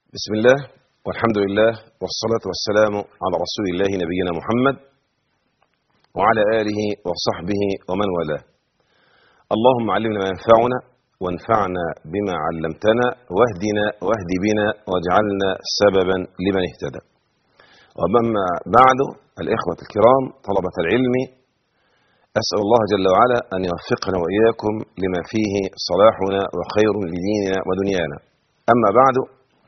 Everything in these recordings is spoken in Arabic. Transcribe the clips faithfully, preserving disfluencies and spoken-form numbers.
بسم الله والحمد لله والصلاة والسلام على رسول الله نبينا محمد وعلى آله وصحبه ومن والاه. اللهم علمنا ما ينفعنا وانفعنا بما علمتنا واهدنا واهد بنا واجعلنا سببا لمن اهتدى. وأما بعد، الإخوة الكرام طلبة العلم، أسأل الله جل وعلا أن يوفقنا وإياكم لما فيه صلاحنا وخير لديننا ودنيانا. أما بعد،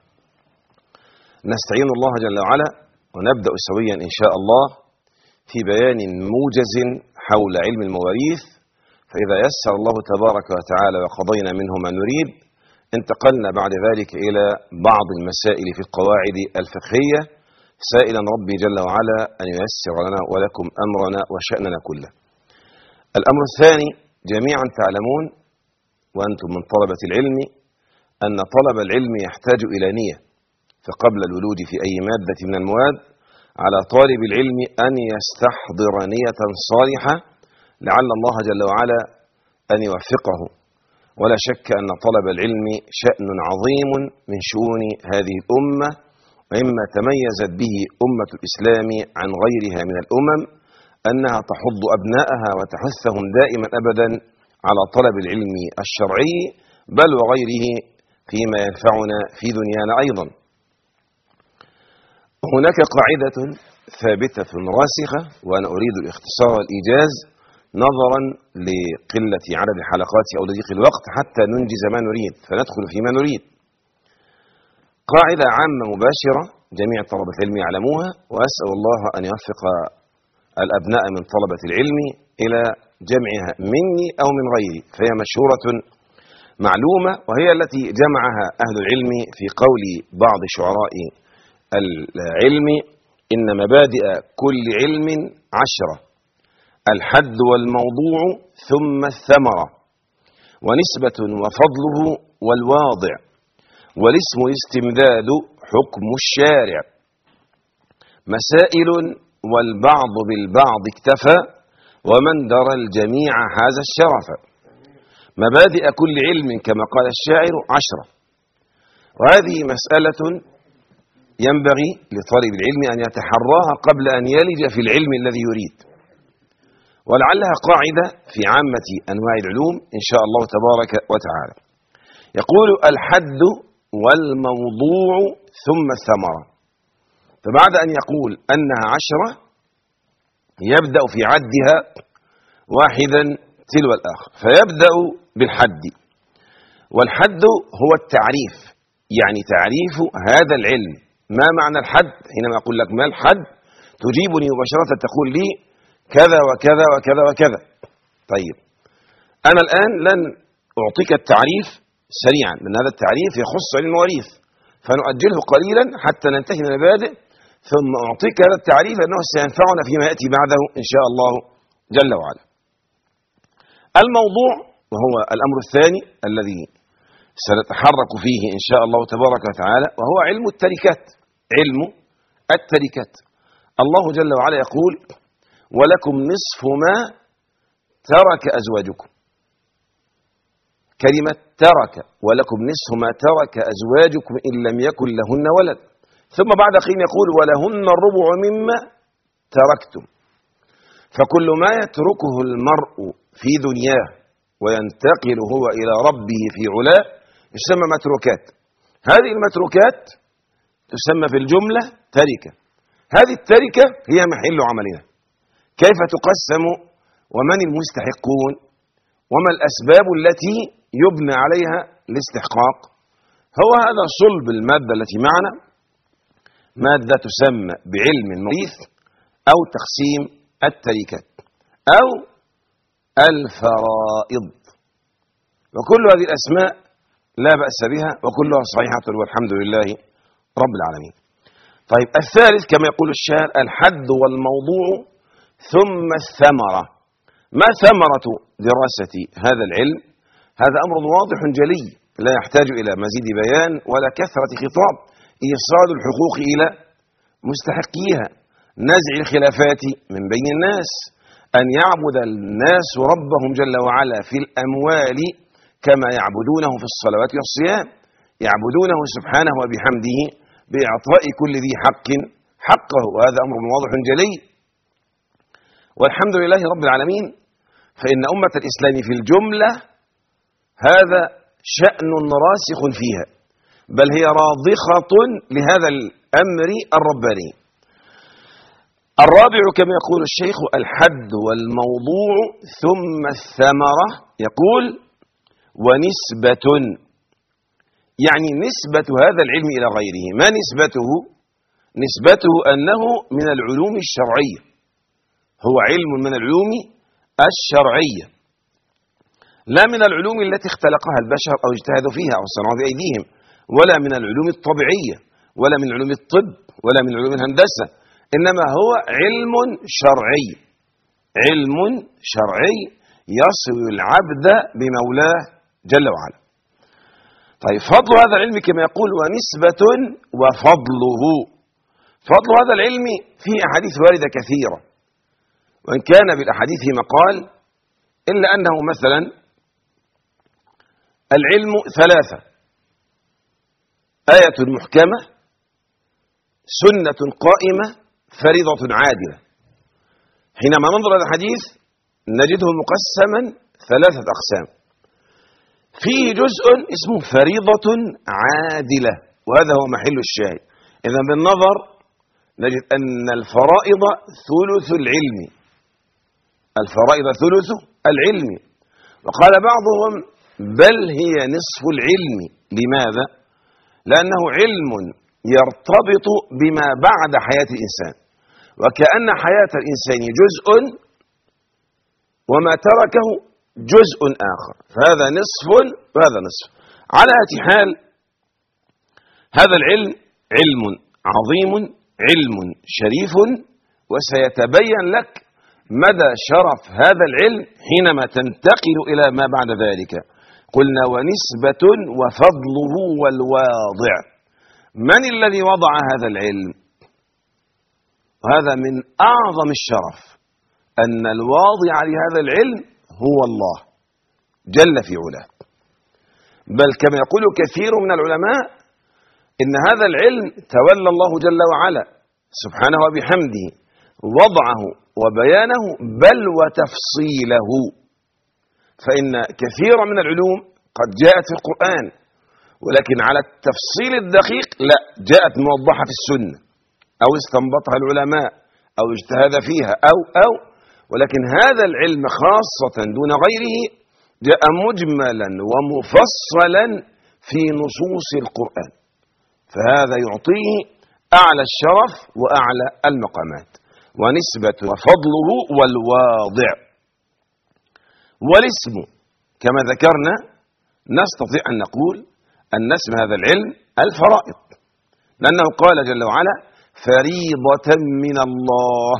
نستعين الله جل وعلا ونبدأ سويا إن شاء الله في بيان موجز حول علم المواريث، فإذا يسر الله تبارك وتعالى وقضينا منه ما نريد انتقلنا بعد ذلك إلى بعض المسائل في القواعد الفقهية، سائلا ربي جل وعلا أن ييسر لنا ولكم أمرنا وشأننا كله. الأمر الثاني، جميعا تعلمون وأنتم من طلبة العلم أن طلب العلم يحتاج إلى نية، فقبل الولوج في أي مادة من المواد على طالب العلم أن يستحضر نية صالحة لعل الله جل وعلا أن يوفقه. ولا شك أن طلب العلم شأن عظيم من شؤون هذه الأمة، ومما تميزت به أمة الإسلام عن غيرها من الأمم أنها تحض أبناءها وتحثهم دائما أبدا على طلب العلم الشرعي بل وغيره فيما ينفعنا في دنيانا أيضا. هناك قاعدة ثابتة راسخة، وأنا أريد الاختصار والإيجاز نظرا لقلة عدد الحلقات أو لضيق الوقت حتى ننجز ما نريد فندخل فيما نريد. قاعدة عامة مباشرة جميع طلبة العلم يعلموها، وأسأل الله أن يوفق الأبناء من طلبة العلم إلى جمعها مني أو من غيري، فهي مشهورة معلومة، وهي التي جمعها أهل العلم في قول بعض شعراء العلم: إن مبادئ كل علم عشرة، الحد والموضوع ثم الثمرة، ونسبة وفضله والواضع، والاسم الاستمداد حكم الشارع، مسائل والبعض بالبعض اكتفى، ومن درى الجميع حاز الشرف. مبادئ كل علم كما قال الشاعر عشرة، وهذه مسألة ينبغي لطالب العلم أن يتحراها قبل أن يلج في العلم الذي يريد، ولعلها قاعدة في عامة أنواع العلوم إن شاء الله تبارك وتعالى. يقول: الحد والموضوع ثم الثمرة. فبعد أن يقول أنها عشرة يبدأ في عدها واحدا تلو الآخر، فيبدأ بالحد. والحد هو التعريف، يعني تعريف هذا العلم. ما معنى الحد؟ حينما أقول لك ما الحد تجيبني مباشرة تقول لي كذا وكذا وكذا وكذا. طيب، أنا الآن لن أعطيك التعريف سريعا لأن هذا التعريف يخص علم المواريث، فنؤجله قليلا حتى ننتهي من المبادئ، ثم أعطيك هذا التعريف لأنه سينفعنا فيما يأتي بعده إن شاء الله جل وعلا. الموضوع وهو الأمر الثاني الذي سنتحرك فيه إن شاء الله تبارك وتعالى، وهو علم التركات. علم التركات، الله جل وعلا يقول: ولكم نصف ما ترك أزواجكم. كلمة ترك، ولكم نصف ما ترك أزواجكم إن لم يكن لهن ولد. ثم بعد حين يقول: ولهن الربع مما تركتم. فكل ما يتركه المرء في دنياه وينتقل هو إلى ربه في علاه يسمى متروكات. هذه المتروكات تسمى في الجملة تركة. هذه التركة هي محل عملنا. كيف تقسم؟ ومن المستحقون؟ وما الأسباب التي يبنى عليها الاستحقاق؟ هو هذا صلب المادة التي معنا، مادة تسمى بعلم المواريث أو تقسيم التركات أو الفرائض. وكل هذه الأسماء لا بأس بها وكلها صحيحة والحمد لله رب العالمين. طيب، الثالث كما يقول الشاعر: الحد والموضوع ثم الثمرة. ما ثمرة دراسة هذا العلم؟ هذا أمر واضح جلي لا يحتاج إلى مزيد بيان ولا كثرة خطاب. إيصال الحقوق إلى مستحقيها، نزع الخلافات من بين الناس، أن يعبد الناس ربهم جل وعلا في الأموال كما يعبدونه في الصلوات والصيام. يعبدونه سبحانه وبحمده بإعطاء كل ذي حق حقه، وهذا أمر واضح جلي. والحمد لله رب العالمين، فإن أمة الإسلام في الجملة هذا شأن راسخ فيها، بل هي راضخة لهذا الأمر الرباني. الرابع كما يقول الشيخ الحد والموضوع ثم الثمرة. يقول ونسبة، يعني نسبة هذا العلم إلى غيره. ما نسبته؟ نسبته أنه من العلوم الشرعية، هو علم من العلوم الشرعية، لا من العلوم التي اختلقها البشر أو اجتهدوا فيها أو صنعوا بأيديهم، ولا من العلوم الطبيعية، ولا من علوم الطب، ولا من علوم الهندسة، إنما هو علم شرعي، علم شرعي يصل العبد بمولاه جل وعلا. طيب فضل هذا العلم كما يقول ونسبة وفضله. فضل هذا العلم فيه أحاديث واردة كثيرة، وإن كان بالأحاديث مقال، إلا أنه مثلا العلم ثلاثة: آية محكمة، سنة قائمة، فريضة عادلة. حينما ننظر إلى الحديث نجده مقسما ثلاثة أقسام، فيه جزء اسمه فريضة عادلة، وهذا هو محل الشاهد. إذن بالنظر نجد أن الفرائض ثلث العلم، الفرائض ثلث العلم، وقال بعضهم بل هي نصف العلم. لماذا؟ لأنه علم يرتبط بما بعد حياة الإنسان، وكأن حياة الإنسان جزء وما تركه جزء آخر، فهذا نصف وهذا نصف. على أي حال هذا العلم علم عظيم، علم شريف، وسيتبين لك مدى شرف هذا العلم حينما تنتقل إلى ما بعد ذلك. قلنا ونسبة وفضله والواضع. من الذي وضع هذا العلم؟ وهذا من أعظم الشرف، أن الواضع لهذا العلم هو الله جل في علاه. بل كما يقول كثير من العلماء إن هذا العلم تولى الله جل وعلا سبحانه وبحمده وضعه وبيانه بل وتفصيله. فإن كثيرا من العلوم قد جاءت في القرآن، ولكن على التفصيل الدقيق لا، جاءت موضحة في السنة، أو استنبطها العلماء، أو اجتهد فيها، أو أو ولكن هذا العلم خاصة دون غيره جاء مجملا ومفصلا في نصوص القرآن، فهذا يعطيه أعلى الشرف وأعلى المقامات. ونسبة وفضله والواضع. والاسم كما ذكرنا نستطيع أن نقول أن اسم هذا العلم الفرائض، لأنه قال جل وعلا فريضة من الله،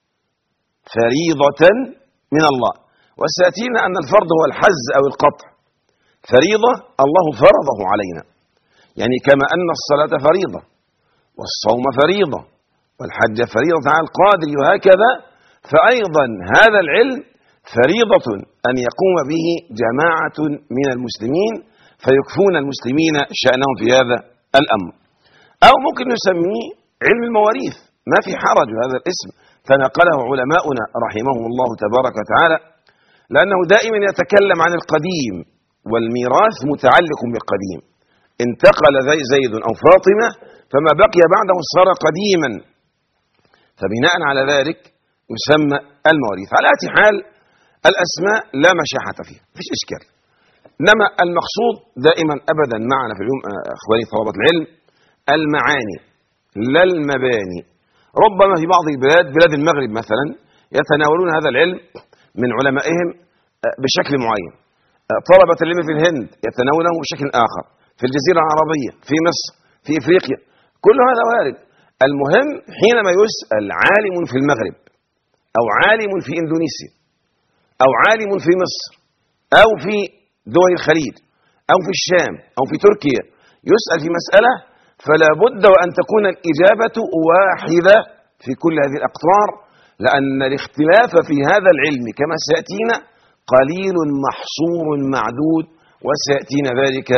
فريضة من الله. وسيأتينا أن الفرض هو الحز أو القطع. فريضة الله فرضه علينا، يعني كما أن الصلاة فريضة والصوم فريضة والحج فريضة على القادر، وهكذا فأيضا هذا العلم فريضة أن يقوم به جماعة من المسلمين فيكفون المسلمين شأنهم في هذا الأمر. أو ممكن نسميه علم المواريث، ما في حرج هذا الاسم كما قاله علماؤنا رحمهم الله تبارك وتعالى، لأنه دائما يتكلم عن القديم، والميراث متعلق بالقديم. انتقل زيد أو فاطمة فما بقي بعده صار قديما، فبناء على ذلك يسمى المواريث. على أي حال الأسماء لا مشاحة فيها، مفيش إشكال، إنما المقصود دائما أبدا معنا في اليوم أخواني طلبة العلم المعاني لا المباني. ربما في بعض البلاد، بلاد المغرب مثلا، يتناولون هذا العلم من علمائهم بشكل معين، طلبة العلم في الهند يتناولونه بشكل آخر، في الجزيرة العربية، في مصر، في إفريقيا، كل هذا وارد. المهم حينما يسأل عالم في المغرب أو عالم في إندونيسيا أو عالم في مصر أو في دول الخليج أو في الشام أو في تركيا، يسأل في مسألة فلا بد وأن تكون الإجابة واحدة في كل هذه الأقطار، لأن الاختلاف في هذا العلم كما سيأتينا قليل محصور معدود، وسيأتينا ذلك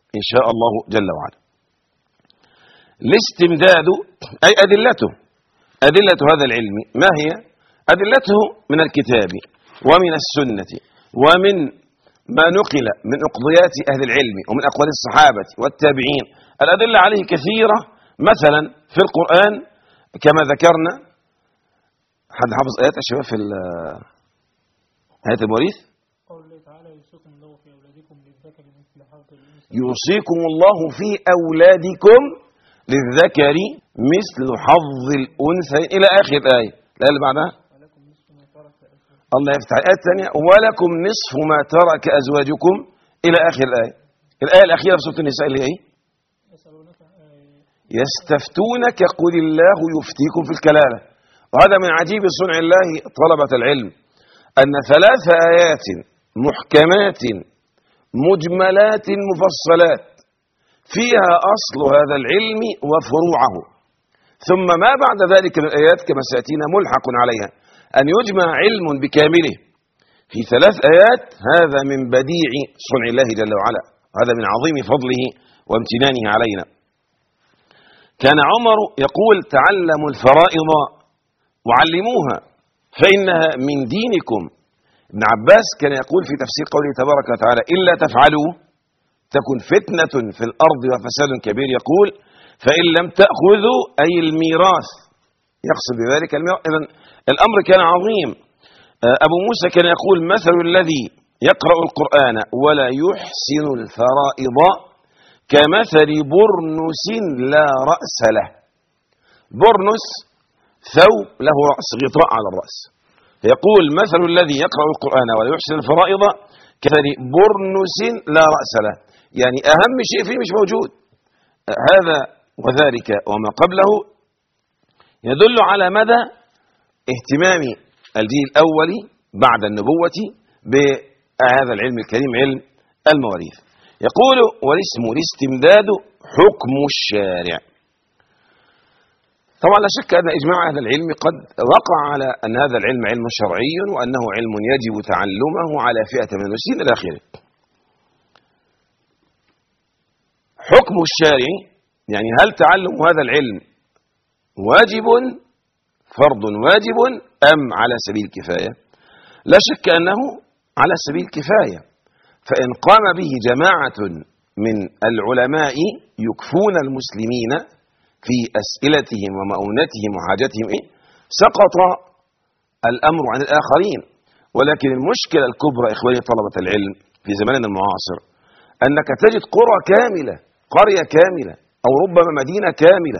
إن شاء الله جل وعلا. الاستمداد أي أدلته، أدلة هذا العلم ما هي؟ أدلته من الكتاب ومن السنة ومن ما نقل من أقضيات أهل العلم ومن أقوال الصحابة والتابعين. الأدلة عليه كثيرة، مثلا في القرآن كما ذكرنا. حد حافظ آيات الشباب في آيات المواريث؟ يوصيكم الله في أولادكم للذكر مثل حظ الأنثيين إلى آخر الآية. الآية اللي بعدها الله يفتح الآية الثانية ولكم نصف ما ترك أزواجكم إلى آخر الآية. الآية الأخيرة في سورة النساء اللي هي إيه؟ يستفتونك قل الله يفتيكم في الكلالة. وهذا من عجيب صنع الله طلبة العلم، أن ثلاث آيات محكمات مجملات مفصلات فيها أصل هذا العلم وفروعه، ثم ما بعد ذلك من الآيات كما سيأتينا ملحق عليها أن يجمع علم بكامله في ثلاث آيات. هذا من بديع صنع الله جل وعلا، هذا من عظيم فضله وامتنانه علينا. كان عمر يقول تعلموا الفرائض وعلموها فإنها من دينكم. ابن عباس كان يقول في تفسير قوله تبارك وتعالى إلا تفعلوا تكن فتنة في الأرض وفساد كبير، يقول فإن لم تأخذوا أي الميراث، يقصد بذلك الميراث. إذن الأمر كان عظيم. أبو موسى كان يقول مثل الذي يقرأ القرآن ولا يحسن الفرائض كمثل برنس لا رأس له. برنس ثوب له رأس، غطاء على الرأس. يقول مثل الذي يقرأ القرآن ولا يحسن الفرائض كمثل برنس لا رأس له، يعني أهم شيء فيه مش موجود. هذا وذلك وما قبله يدل على مدى اهتمام الجيل الأولي بعد النبوة بهذا العلم الكريم، علم المواريث. يقول والاسم الاستمداد حكم الشارع. طبعا لا شك أن إجماع أهل العلم قد وقع على أن هذا العلم علم شرعي وأنه علم يجب تعلمه على فئة من المسلمين إلى آخره. حكم الشارع يعني هل تعلم هذا العلم واجب فرض واجب أم على سبيل الكفاية؟ لا شك أنه على سبيل الكفاية، فإن قام به جماعة من العلماء يكفون المسلمين في أسئلتهم ومؤونتهم وحاجتهم إيه؟ سقط الأمر عن الآخرين. ولكن المشكلة الكبرى إخواني طلبة العلم في زماننا المعاصر أنك تجد قرى كاملة، قرية كاملة، أو ربما مدينة كاملة،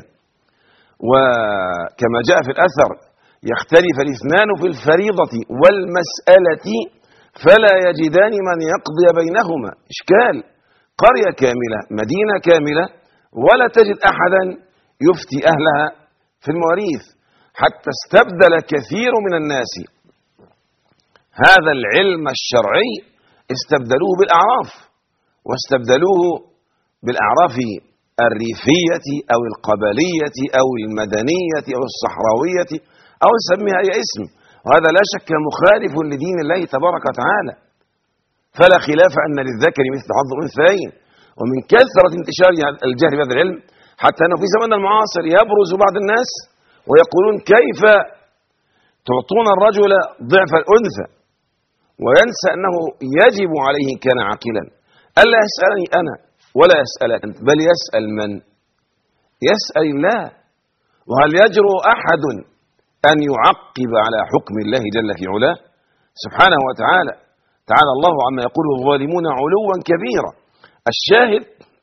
وكما جاء في الأثر يختلف الاثنان في الفريضة والمسألة فلا يجدان من يقضي بينهما. إشكال، قرية كاملة، مدينة كاملة، ولا تجد أحدا يفتي أهلها في المواريث، حتى استبدل كثير من الناس هذا العلم الشرعي، استبدلوه بالأعراف، واستبدلوه بالأعراف الريفية أو القبلية أو المدنية أو الصحراوية أو نسميها أي اسم، وهذا لا شك مخالف لدين الله تبارك وتعالى. فلا خلاف أن للذكر مثل حظ الأنثيين. ومن كثرة انتشار الجهل بهذا العلم حتى أنه في زمن المعاصر يبرز بعض الناس ويقولون كيف تعطون الرجل ضعف الأنثى، وينسى أنه يجب عليه كان عاقلا ألا يسألني أنا ولا يسألك أنت، بل يسأل من؟ يسأل الله. وهل يجرؤ أحد أن يعقب على حكم الله جل في علاه سبحانه وتعالى؟ تعالى الله عما يقول الظالمون علوا كبيرا. الشاهد،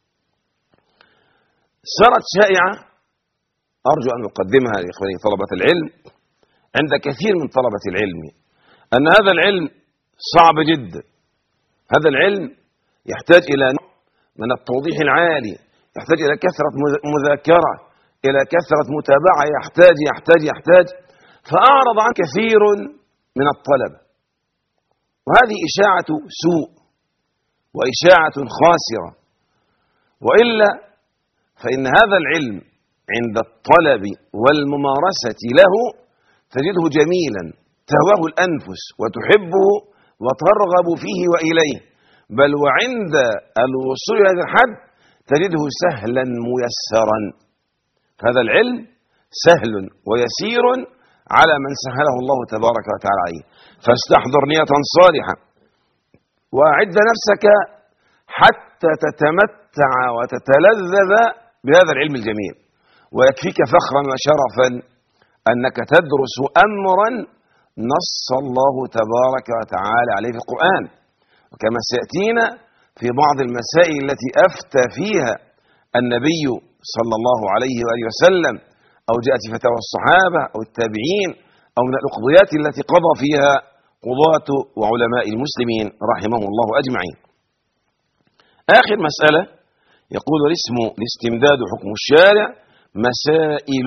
صارت شائعة أرجو أن أقدمها لإخواني طلبة العلم عند كثير من طلبة العلم، أن هذا العلم صعب جدا. هذا العلم يحتاج إلى نوع من التوضيح العالي، يحتاج إلى كثرة مذاكرة، إلى كثرة متابعة، يحتاج يحتاج يحتاج فأعرض عن كثير من الطلبة. وهذه إشاعة سوء وإشاعة خاسرة، وإلا فإن هذا العلم عند الطلب والممارسة له تجده جميلا تهواه الأنفس وتحبه وترغب فيه وإليه، بل وعند الوصول إلى هذا الحد تجده سهلا ميسرا. هذا العلم سهل ويسير على من سهله الله تبارك وتعالى عليه. فاستحضر نية صالحة وأعد نفسك حتى تتمتع وتتلذذ بهذا العلم الجميل، ويكفيك فخرا وشرفا أنك تدرس أمرا نص الله تبارك وتعالى عليه في القرآن. وكما سيأتينا في بعض المسائل التي أفتى فيها النبي صلى الله عليه وآله وسلم، أو جاءت في فتاوى الصحابة أو التابعين، أو من الأقضيات التي قضى فيها قضاة وعلماء المسلمين رحمهم الله أجمعين. آخر مسألة يقول الاسم الاستمداد حكم الشارع مسائل.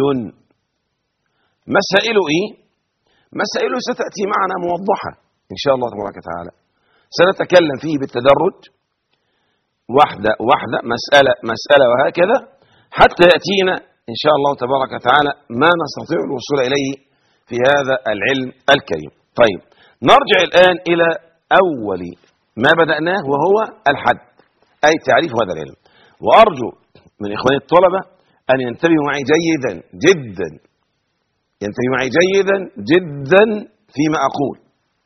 مسائل إيه؟ مسائل ستأتي معنا موضحة إن شاء الله تبارك وتعالى، سنتكلم فيه بالتدرج واحدة واحدة، مسألة مسألة وهكذا، حتى يأتينا إن شاء الله تبارك وتعالى ما نستطيع الوصول إليه في هذا العلم الكريم. طيب، نرجع الآن إلى أول ما بدأناه وهو الحد، أي تعريف هذا العلم. وأرجو من إخواني الطلبة أن ينتبهوا معي جيدا جدا، ينتبهوا معي جيدا جدا فيما أقول،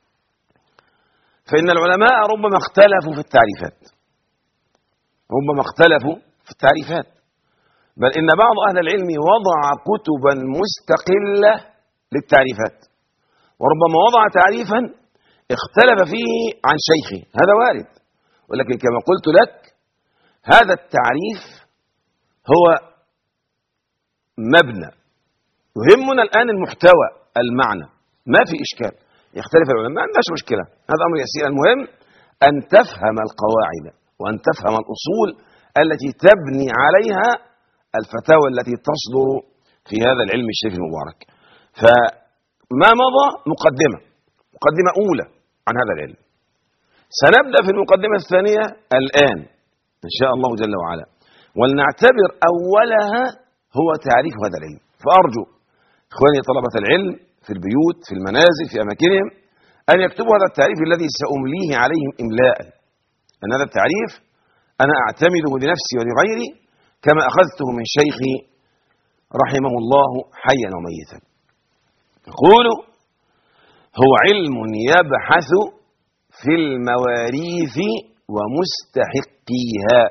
فإن العلماء ربما اختلفوا في التعريفات، ربما اختلفوا في التعريفات، بل إن بعض أهل العلم وضع كتبا مستقلة للتعريفات، وربما وضع تعريفا اختلف فيه عن شيخه، هذا وارد. ولكن كما قلت لك هذا التعريف هو مبنى، يهمنا الآن المحتوى المعنى، ما في إشكال، يختلف العلماء ما عندناش مشكلة، هذا أمر يسير. المهم أن تفهم القواعد وأن تفهم الأصول التي تبني عليها الفتاوى التي تصدر في هذا العلم الشريف المبارك. فما مضى مقدمة مقدمة أولى عن هذا العلم، سنبدأ في المقدمة الثانية الآن إن شاء الله جل وعلا، ولنعتبر أولها هو تعريف هذا العلم. فأرجو إخواني طلبة العلم في البيوت في المنازل في أماكنهم أن يكتبوا هذا التعريف الذي سأمليه عليهم إملاء، أن هذا التعريف أنا أعتمده لنفسي ولغيري كما أخذته من شيخي رحمه الله حيا وميتا. يقول: هو علم يبحث في المواريث ومستحقيها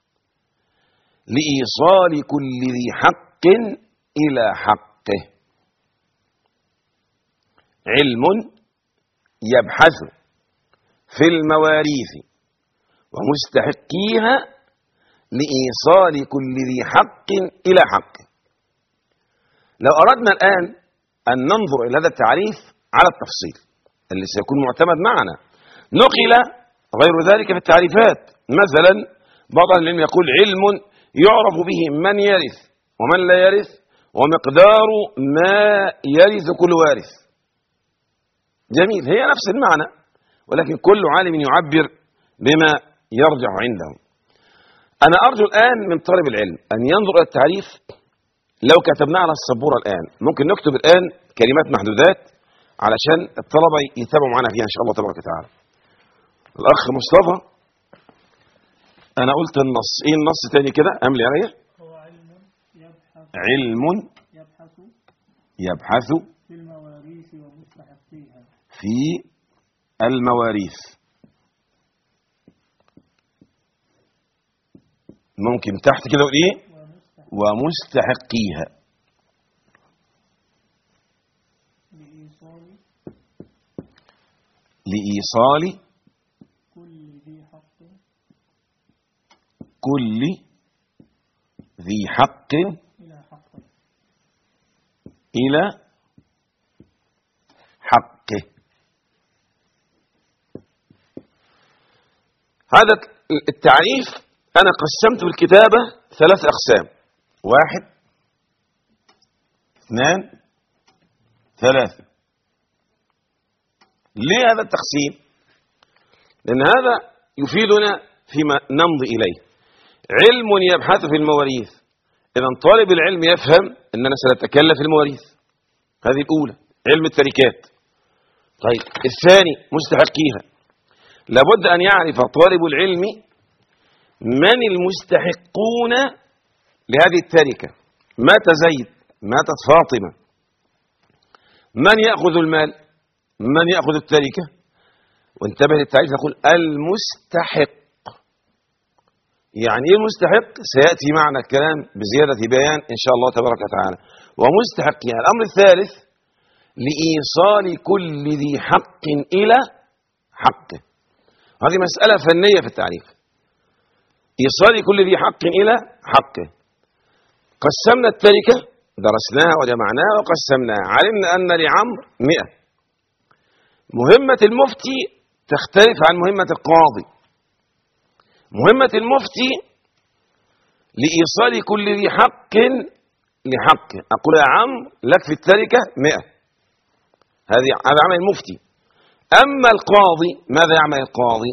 لإيصال كل ذي حق إلى حقه. علم يبحث في المواريث ومستحقيها لإيصال كل ذي حق إلى حقه. لو أردنا الآن أن ننظر إلى هذا التعريف على التفصيل اللي سيكون معتمد معنا، نقل غير ذلك في التعريفات. مثلا بعض أهل العلم يقول: علم يعرف به من يرث ومن لا يرث ومقدار ما يرث كل وارث. جميل، هي نفس المعنى، ولكن كل عالم يعبر بما يرجع عنده. أنا أرجو الآن من طالب العلم أن ينظر إلى التعريف. لو كتبناه على السبورة الآن، ممكن نكتب الآن كلمات محدودات علشان الطلبة يتابعوا معنا فيها إن شاء الله تبارك وتعالى. الأخ مصطفى، أنا قلت النص، إيه النص تاني كده؟ أملي عليا. هو علم يبحث علم يبحث يبحث في المواريث ومستحقيها في المواريث. ممكن تحت كده اقول ايه؟ ومستحقيها لإيصال لإيصال كل ذي حق كل ذي حق إلى حقه إلى حقه. هذا التعريف أنا قسمت الكتابة ثلاث أقسام: واحد، اثنان، ثلاثة. ليه هذا التقسيم؟ لأن هذا يفيدنا فيما نمضي إليه. علم يبحث في المواريث، إذا طالب العلم يفهم أننا سنتكلم في المواريث، هذه الأولى، علم التركات. طيب، الثاني مستحقيها، لابد أن يعرف طالب العلم من المستحقون لهذه التركة؟ مات زيد، ماتت فاطمة، من يأخذ المال؟ من يأخذ التركة؟ وانتبه للتعريف، نقول المستحق. يعني ايه المستحق؟ سيأتي معنا الكلام بزيادة بيان إن شاء الله تبارك وتعالى. ومستحق يعني الأمر الثالث لإيصال كل ذي حق إلى حقه. هذه مسألة فنية في التعريف، إيصال كل ذي حق إلى حقه. قسمنا التركة، درسناها وجمعناها وقسمناها، علمنا أن لعمرو مئة. مهمة المفتي تختلف عن مهمة القاضي. مهمة المفتي لإيصال كل ذي حق لحقه. أقول يا عمرو لك في التركة مئة، هذه هذا عمل المفتي. أما القاضي ماذا يعمل القاضي؟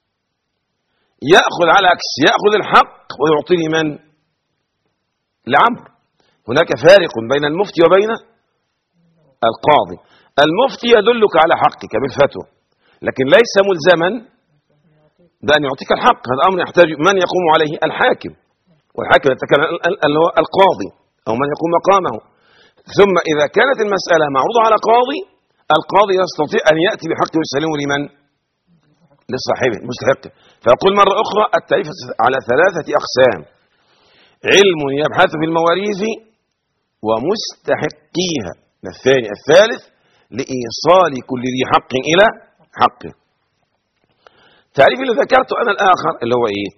يأخذ على عكس، يأخذ الحق ويعطي لمن؟ لعمرو. هناك فارق بين المفتي وبين القاضي. المفتي يدلك على حقك بالفتوى، لكن ليس ملزما بأن يعطيك الحق. هذا أمر يحتاج من يقوم عليه؟ الحاكم، والحاكم يتكلم اللي هو القاضي أو من يقوم مقامه. ثم إذا كانت المسألة معروضة على قاضي، القاضي يستطيع أن يأتي بحق ويسلمه لمن؟ لصاحبه المستحق. فأقول مرة أخرى التعريف على ثلاثة أقسام: علم يبحث في المواريث ومستحقيها، الثاني. الثالث لإيصال كل ذي حق إلى حقه. التعريف اللي ذكرته أنا الآخر اللي هو إيه؟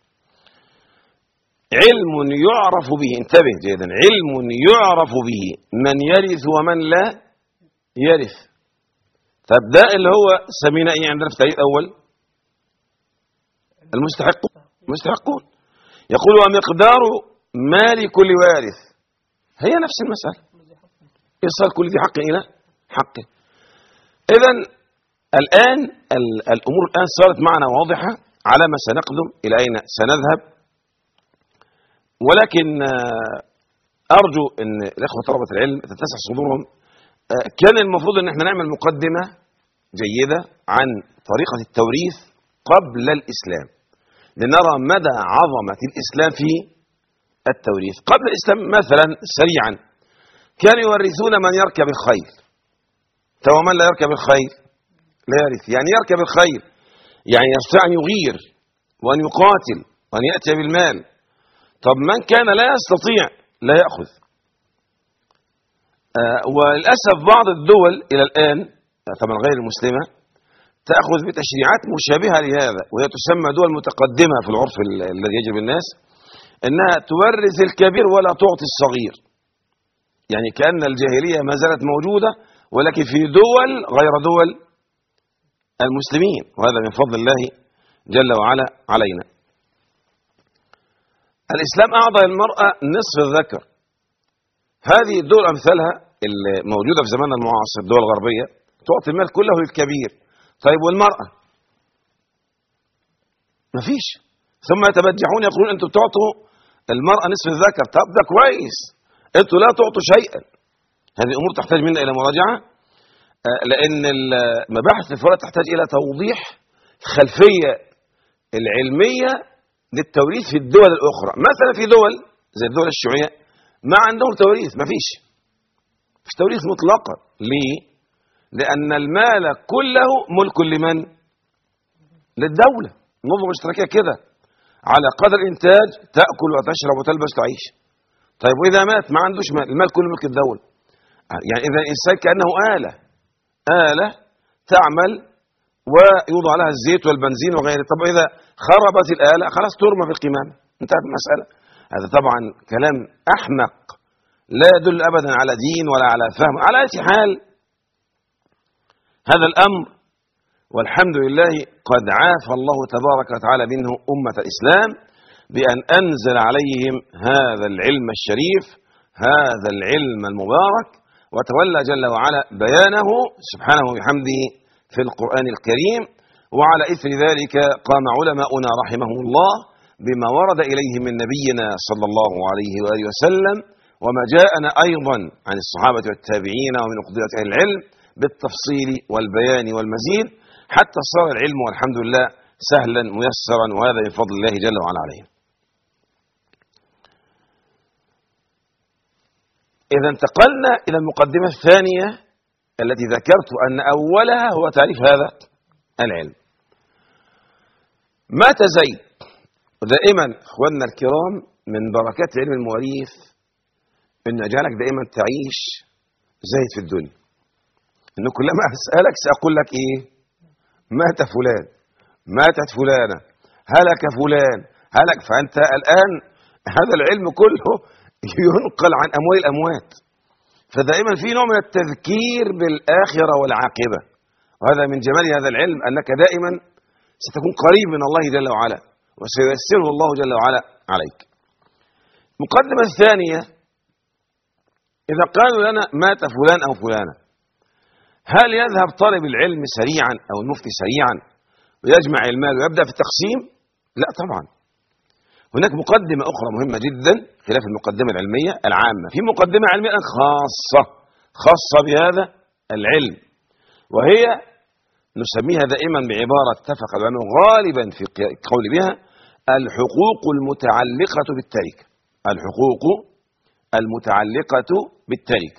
علم يعرف به، انتبه جيدا، علم يعرف به من يرث ومن لا يرث. طب ده اللي هو سمينا ايه عندنا في التعريف الاول؟ المستحقون. المستحقون يقول ومقدار مال كل وارث، هي نفس المسألة، إيصال كل ذي حق إلى حقه. إذن الآن الأمور الآن صارت معنا واضحة على ما سنقدم، إلى أين سنذهب. ولكن أرجو أن الإخوة طلبة العلم تتسع صدورهم. كان المفروض أن احنا نعمل مقدمة جيدة عن طريقة التوريث قبل الإسلام، لنرى مدى عظمة الإسلام في التوريث. قبل الإسلام مثلا سريعا كانوا يورثون من يركب الخيل. تو من لا يركب الخيل لا يرث. يعني يركب الخيل يعني يستطيع أن يغير وأن يقاتل وأن يأتي بالمال. طب من كان لا يستطيع لا يأخذ. آه وللأسف بعض الدول إلى الآن طبعا غير المسلمة تأخذ بتشريعات مشابهة لهذا، وهي تسمى دول متقدمة في العرف الذي يجري الناس، أنها تورث الكبير ولا تعطي الصغير. يعني كأن الجاهلية ما زالت موجودة، ولكن في دول غير دول المسلمين، وهذا من فضل الله جل وعلا علينا. الإسلام أعطى المرأة نصف الذكر. هذه الدول أمثالها الموجودة في زماننا المعاصر، الدول الغربية، تعطي المال كله للكبير. طيب والمرأة؟ مفيش. ثم يتبجحون يقولون أنتم بتعطوا المرأة نصف الذكر. طب ده كويس، أنتم لا تعطوا شيئا. هذه الأمور تحتاج منا إلى مراجعة، لأن مباحث الفروع تحتاج إلى توضيح الخلفية العلمية للتوريث في الدول الأخرى. مثلا في دول زي الدول الشيوعية ما عندهم توريث، ما فيش مش توريث مطلقا. ليه؟ لأن المال كله ملك لمن؟ للدولة. نظم اشتراكية كده، على قدر الإنتاج تأكل وتشرب وتلبس تعيش. طيب وإذا مات ما عندوش مال، المال كله ملك الدولة. يعني إذا الإنسان كأنه آلة آلة تعمل ويوضع لها الزيت والبنزين وغيره. طب إذا خربت الآلة خلاص ترمى في القمامة، انتهت المسألة. هذا طبعا كلام أحمق لا يدل أبدا على دين ولا على فهم. على أي حال هذا الأمر والحمد لله قد عافى الله تبارك وتعالى منه أمة الإسلام بأن أنزل عليهم هذا العلم الشريف، هذا العلم المبارك، وتولى جل وعلا بيانه سبحانه وبحمده في القرآن الكريم. وعلى إثر ذلك قام علماؤنا رحمهم الله بما ورد إليه من نبينا صلى الله عليه وآله وسلم، وما جاءنا أيضا عن الصحابة والتابعين ومن أقدرة أهل العلم بالتفصيل والبيان والمزيد، حتى صار العلم والحمد لله سهلا ميسرا، وهذا من فضل الله جل وعلا علينا. إذا انتقلنا إلى المقدمة الثانية التي ذكرت أن أولها هو تعريف هذا العلم. مات زيد. ودائما إخواننا الكرام من بركات علم المواريث أن أجعلك دائما تعيش زيد في الدنيا، أنه كلما أسألك سأقول لك إيه؟ مات فلان، ماتت فلانة، هلك فلان، هلك. فأنت الآن هذا العلم كله ينقل عن أموال الأموات، فدائما في نوع من التذكير بالآخرة والعاقبة، وهذا من جمال هذا العلم أنك دائما ستكون قريب من الله جل وعلا، وسييسره الله جل وعلا عليك. المقدمة الثانية، إذا قالوا لنا مات فلان أو فلانة، هل يذهب طالب العلم سريعا أو المفتي سريعا ويجمع المال ويبدأ في التقسيم؟ لا طبعا. هناك مقدمة أخرى مهمة جدا خلاف المقدمة العلمية العامة، في مقدمة علمية خاصة خاصة بهذا العلم، وهي نسميها دائما بعبارة اتفق العلماء غالبا في القول بها الحقوق المتعلقة بالتركة. الحقوق المتعلقة بالتركة،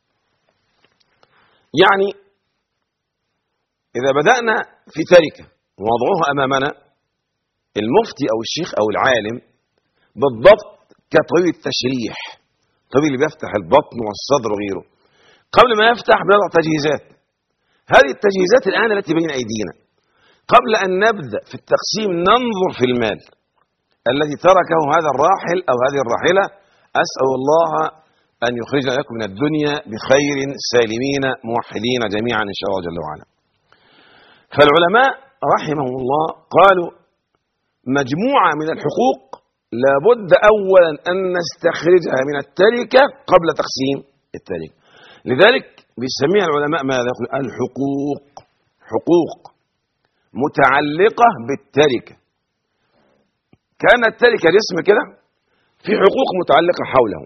يعني إذا بدأنا في تركة ووضعوها أمامنا، المفتي أو الشيخ أو العالم بالضبط كطبيب التشريح، الطبيب اللي بيفتح البطن والصدر وغيره، قبل ما يفتح بيضع تجهيزات. هذه التجهيزات الآن التي بين أيدينا، قبل أن نبدأ في التقسيم ننظر في المال الذي تركه هذا الراحل أو هذه الراحلة. أسأل الله أن يخرجنا لكم من الدنيا بخير سالمين موحدين جميعا إن شاء الله جل وعلا. فالعلماء رحمهم الله قالوا مجموعة من الحقوق لابد أولا أن نستخرجها من التركة قبل تقسيم التركة. لذلك بيسميها العلماء ماذا؟ يقول الحقوق، حقوق متعلقة بالتركة. كان التركة جسم كده في حقوق متعلقة حوله،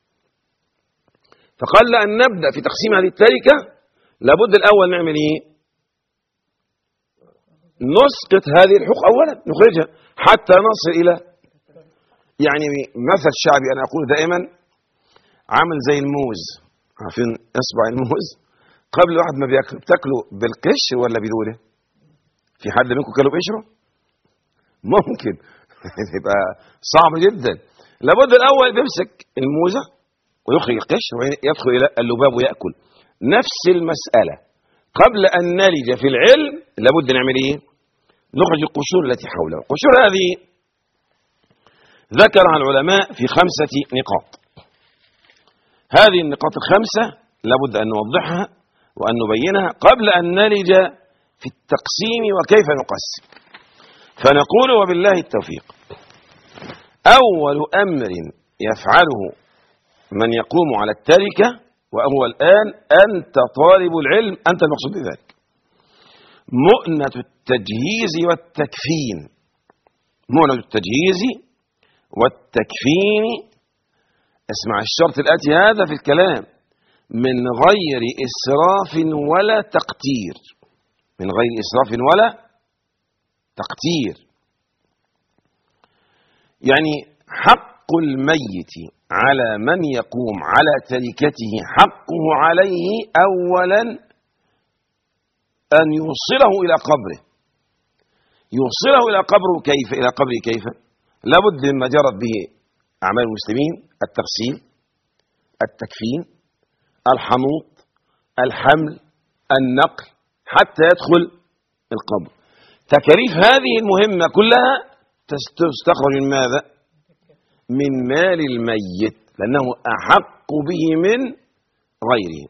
فقال لأن نبدأ في تقسيم هذه التركة لابد الأول نعمل إيه؟ نسقط هذه الحقوق أولا، نخرجها حتى نصل إلى، يعني مثل شعبي أنا أقول دائما عامل زي الموز، عارفين إصبع الموز قبل واحد ما بياكل بتاكله بالقشر ولا بدوله؟ في حد منكم كله بقشره؟ ممكن يبقى صعب جدا. لابد الأول بيمسك الموزة ويخرج القشر ويدخل إلى اللباب ويأكل. نفس المسألة قبل أن نلج في العلم لابد نعمل إيه؟ نخرج القشور التي حوله. القشور هذه ذكرها العلماء في خمسة نقاط. هذه النقاط الخمسة لابد أن نوضحها وأن نبينها قبل أن نلج في التقسيم وكيف نقسم. فنقول وبالله التوفيق: أول أمر يفعله من يقوم على التركة وهو الآن أنت طالب العلم، أنت المقصود بذلك، مؤنة التجهيز والتكفين. مؤنة التجهيز والتكفين، اسمع الشرط الآتي هذا في الكلام: من غير إسراف ولا تقتير. من غير إسراف ولا تقتير، يعني حق الميت على من يقوم على تركته حقه عليه أولا أن يوصله إلى قبره. يوصله إلى قبره كيف؟ إلى قبره كيف؟ لابد مما جرت به أعمال المسلمين: التغسيل، التكفين، الحنوط، الحمل، النقل، حتى يدخل القبر. تكاليف هذه المهمة كلها تستخرج من ماذا؟ من مال الميت، لأنه أحق به من غيره.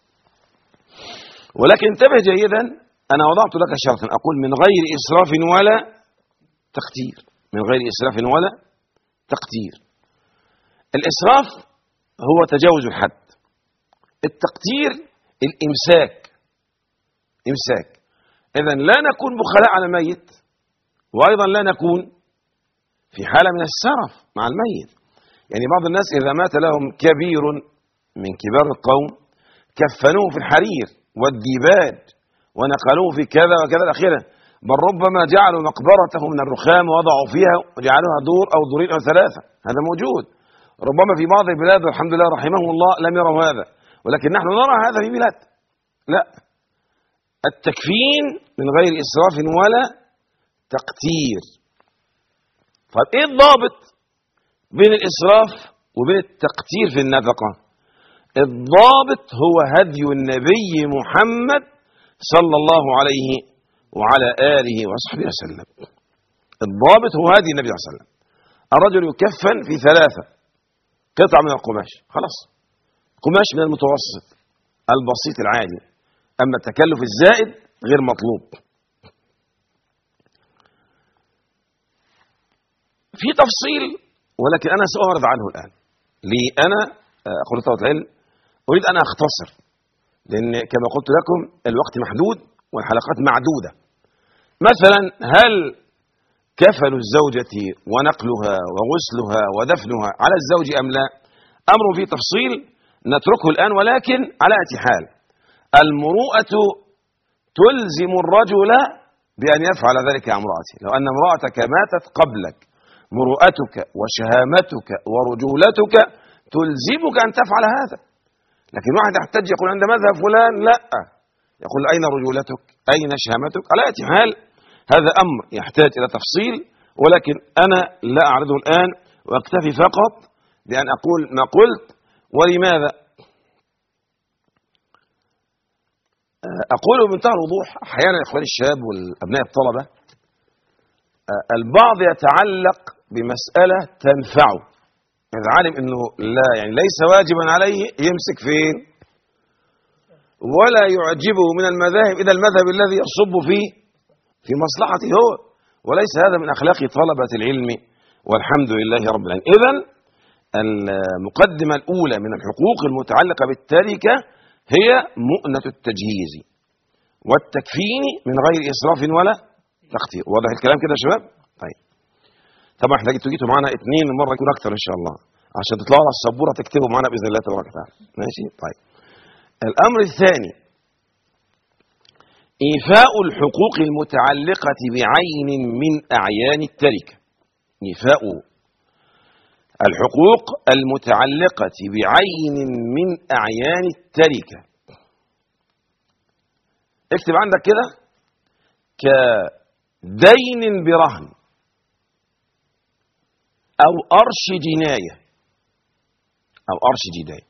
ولكن انتبه جيدا، أنا وضعت لك شرطا، أقول من غير إسراف ولا تقتير. من غير إسراف ولا تقتير. الإسراف هو تجاوز الحد، التقتير الإمساك، إمساك. إذن لا نكون بخلاء على الميت، وأيضا لا نكون في حالة من السرف مع الميت. يعني بعض الناس إذا مات لهم كبير من كبار القوم كفنوه في الحرير والديباج ونقلوه في كذا وكذا الأخيرة، بل ربما جعلوا مقبرته من الرخام ووضعوا فيها وجعلوها دور أو دورين أو ثلاثة، هذا موجود. ربما في بعض البلاد والحمد لله رحمه الله لم يروا هذا، ولكن نحن نرى هذا في بلاد. لا، التكفين من غير إسراف ولا تقتير. طيب إيه الضابط بين الإسراف وبين التقتير في النفقة؟ الضابط هو هدي النبي محمد صلى الله عليه وعلى آله وصحبه وسلم. الضابط هو هدي النبي صلى الله عليه وسلم. الرجل يكفن في ثلاثة قطع من القماش، خلاص، قماش من المتوسط البسيط العادي، أما التكلف الزائد غير مطلوب. في تفصيل ولكن أنا سأعرض عنه الآن. لي أنا أقول طلبة العلم أريد أن أختصر، لأن كما قلت لكم الوقت محدود والحلقات معدودة. مثلا هل كفل الزوجة ونقلها وغسلها ودفنها على الزوج أم لا؟ أمر فيه تفصيل نتركه الآن، ولكن على أي حال المروءة تلزم الرجل بأن يفعل ذلك عن امرأته. لو أن امرأتك ماتت قبلك مروءتك وشهامتك ورجولتك تلزمك أن تفعل هذا. لكن واحد يحتج يقول عند مذهب فلان لا، يقول أين رجولتك أين شهامتك؟ على أي حال هذا أمر يحتاج إلى تفصيل، ولكن أنا لا أعرضه الآن وأكتفي فقط بأن أقول ما قلت. ولماذا؟ أقول بمنتهى الوضوح، أحيانا إخواني الشباب والأبناء الطلبة البعض يتعلق بمسألة تنفعه، إذا علم أنه لا يعني ليس واجبا عليه يمسك فين، ولا يعجبه من المذاهب إلى المذهب الذي يصب فيه في مصلحته هو، وليس هذا من أخلاق طلبة العلم والحمد لله رب العالمين. إذن المقدمة الأولى من الحقوق المتعلقة بالتركة هي مؤنة التجهيز والتكفين من غير إسراف ولا تقتير. واضح الكلام كده يا شباب؟ طيب طبعا احنا جيتوا جيتوا معانا اثنين، المرة يكون أكثر إن شاء الله عشان تطلعوا على السبورة تكتبوا معانا بإذن الله تبارك وتعالى. ماشي؟ طيب الأمر الثاني إيفاء الحقوق المتعلقة بعين من أعيان التركة. إيفاء الحقوق المتعلقة بعين من أعيان التركة. اكتب عندك كده كدين برهن أو أرش جناية أو أرش جناية.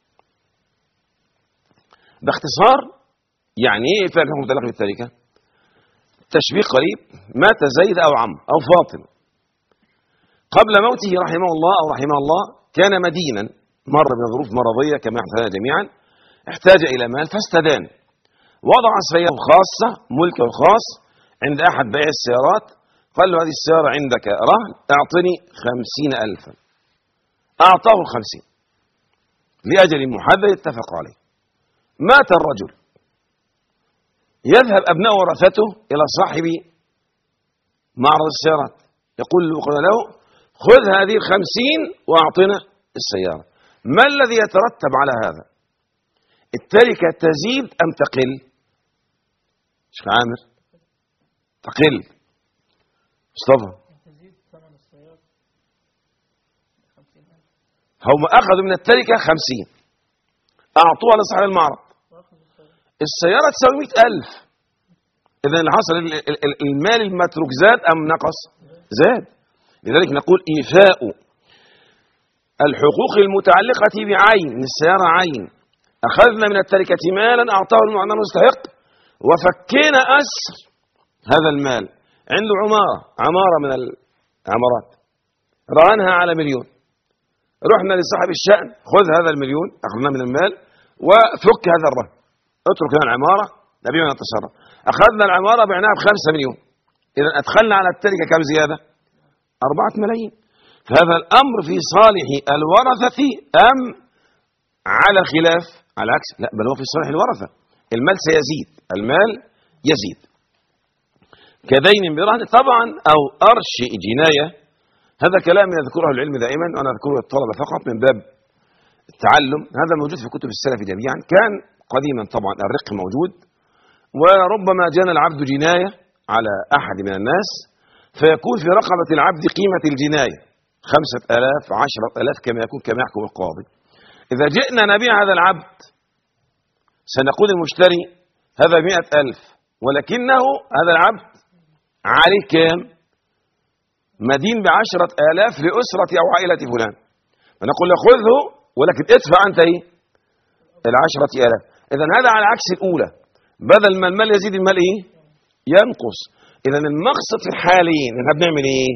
باختصار يعني ايه إيفاء الحقوق المتعلقة بالتركة؟ تشبيه قريب، مات زيد أو عمرو أو فاطمة قبل موته رحمه الله أو رحمه الله، كان مدينا، مر بظروف مرضية كما يحدث جميعا، احتاج إلى مال فاستدان، وضع سيارة خاصة ملكه الخاص عند أحد بائع السيارات، قال له هذه السيارة عندك رهن، اعطني خمسين ألفا. أعطاه الخمسين لأجل محدد اتفق عليه. مات الرجل، يذهب أبناء ورثته إلى صاحب معرض السيارات، يقول له, يقول له خذ هذه الخمسين وأعطنا السيارة. ما الذي يترتب على هذا؟ التركة تزيد أم تقل؟ شيخ عامر تقل. مصطفى تزيد ثمن السيارة خمسين ألف. هم أخذوا من التركة خمسين، أعطوها لصاحب المعرض، السيارة تساوي مئة ألف. إذن اللي حصل المال المتروك زاد أم نقص؟ زاد. لذلك نقول إيفاء الحقوق المتعلقة بعين، من السيارة عين، أخذنا من التركة مالا أعطاه المعنى المستحق وفكينا أسر هذا المال. عنده عمارة عمارة من العمارات رهنها على مليون، رحنا لصاحب الشأن خذ هذا المليون أخذنا من المال وفك هذا الرهن، اترك لنا العمارة نبيع نتصرف. أخذنا العمارة بعناها بخمسة مليون، إذا أدخلنا على التركة كم زيادة؟ أربعة ملايين. فهذا الأمر في صالح الورثة أم على خلاف؟ على العكس، لا بل هو في صالح الورثة، المال سيزيد، المال يزيد. كدين برهن طبعا أو أرش جناية، هذا كلام يذكره العلم دائما وأنا أذكره الطلبة فقط من باب التعلم. هذا موجود في كتب السلف جميعا، كان قديما طبعا الرق موجود، وربما جنى العبد جناية على أحد من الناس فيكون في رقبة العبد قيمة الجناية خمسة آلاف عشرة آلاف كما يكون كما يحكم القاضي. إذا جئنا نبيع هذا العبد سنقول المشتري هذا مئة ألف، ولكنه هذا العبد عليه كام؟ مدين بعشرة آلاف لأسرة أو عائلة فلان، فنقول له خذه ولكن ادفع أنت إيه؟ العشرة آلاف. إذا هذا على عكس الأولى، بدل ما المال يزيد المال إيه؟ ينقص. إذا المقصد في الحالين إحنا بنعمل إيه؟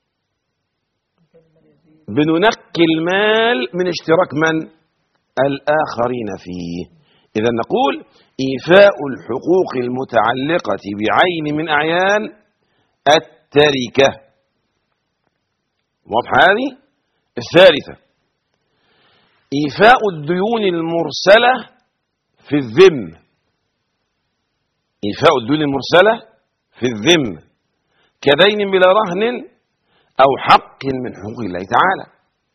بننقي المال من اشتراك من؟ الآخرين فيه. إذا نقول إيفاء الحقوق المتعلقة بعين من أعيان التركة. واضحة هذه؟ الثالثة إيفاء الديون المرسلة في الذم. إيفاء الديون المرسلة في الذم كدين بلا رهن أو حق من حقوق الله تعالى.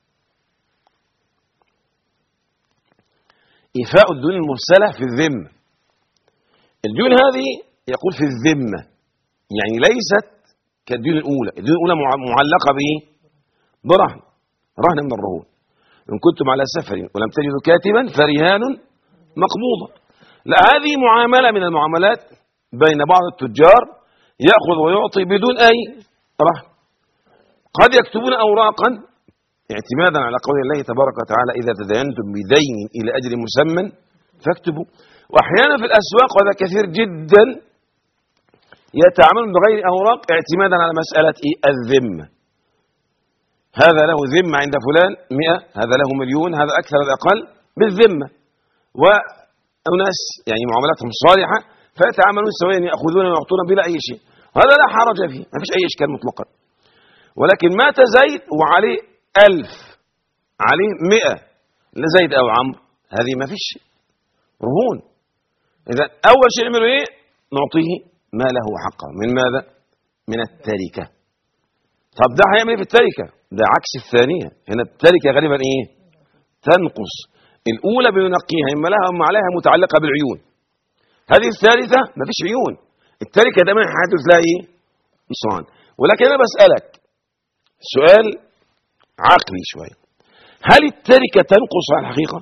إيفاء الديون المرسلة في الذمة، الديون هذه يقول في الذمة يعني ليست كالديون الأولى. الديون الأولى معلقة بإيه؟ برهن، رهن من الرهون. إن كنتم على سفر ولم تجدوا كاتبا فرهان مقبوضة. لا، هذه معاملة من المعاملات بين بعض التجار يأخذ ويعطي بدون أي رهن. قد يكتبون أوراقا اعتمادا على قول الله تبارك وتعالى إذا تداينتم بدين إلى أجل مسمى فاكتبوا. وأحيانا في الأسواق وهذا كثير جدا يتعاملون بغير أوراق اعتمادا على مسألة إيه؟ الذمة. هذا له ذمة عند فلان مئة، هذا له مليون، هذا أكثر هذا أقل بالذمة. وأناس يعني معاملاتهم صالحة فيتعاملون سويا يأخذون ويعطون بلا أي شيء، هذا لا حرج فيه، ما فيش أي إشكال مطلقا. ولكن مات زيد وعليه ألف، عليه مئة لزيد أو عمرو، هذه ما فيش رهون. إذا أول شيء نعمله إيه؟ نعطيه ما له حقه من ماذا؟ من التركة. طب ده هيعمل إيه في التركة؟ ده عكس الثانية. هنا التركة غالبا إيه؟ تنقص. الأولى بننقيها إما لها أما عليها متعلقة بالعيون. هذه الثالثة ما فيش عيون. التركة دائما حادث لها إيه؟ نقصان. ولكن أنا بسألك سؤال عقلي شوية، هل التركة تنقص على الحقيقة؟